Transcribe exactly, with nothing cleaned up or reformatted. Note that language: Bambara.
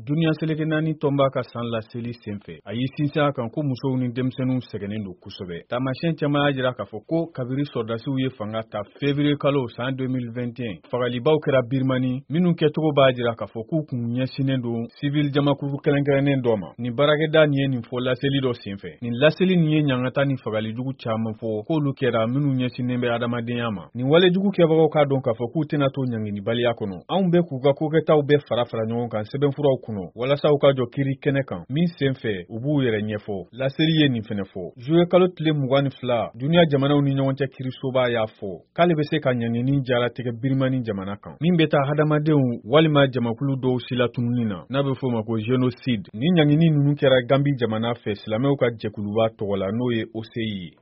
Duniya seleke naani tɔnba ka san laseli senfɛ a y'i sinsin a kan ko musow ni denmisɛnninw sɛgɛnnen don kosɛbɛ. Taamasiyɛn caman y'a jira k'a fɔ ko kabiri sɔrdasiw ye fanga ta février kalo san deux mille vingt et un fagalibaw kɛra Birimani minnu kɛcogo b'a jira k'a fɔ k'u kun ɲɛsinnen don civil jamakuru kɛrɛnkɛrɛnnen dɔ ma. Nin baarakɛda nin ye nin fɔ laseli dɔ senfɛ. Nin laseli nin ye ɲangata ni fagalijugu caman fɔ k'olu kɛra minnu ɲɛsinnen bɛ adamadenya ma. Nin walejugu kɛbagaw k'a dɔn k'a fɔ k'u tɛna to ɲanginibaliya kɔnɔ. Anw bɛ k'u ka kokɛtaw bɛɛ fara fara ɲɔgɔn kan sɛbɛnfuraw kɔnɔ walasa u ka jɔ kiiri kɛnɛ kan min senfɛ u b'u yɛrɛ ɲɛfɔ. Laseli ye nin fɛnɛ fɔ. Juillet kalo tile mugan ni fila duniya jamanaw ni ɲɔgɔn cɛ kiirisoba y'a fɔ k'ale bɛ se ka ɲangini jaratigɛ Birimani jamana kan min bɛ taa hadamadenw walima jamakulu dɔw silatununi na n'a bɛ fɔ o ma ko génocide. Ni ɲangini ninnu kɛra Gambi jamana fɛ silamɛw ka jɛkuluba tɔgɔ la n'o ye O C I ye.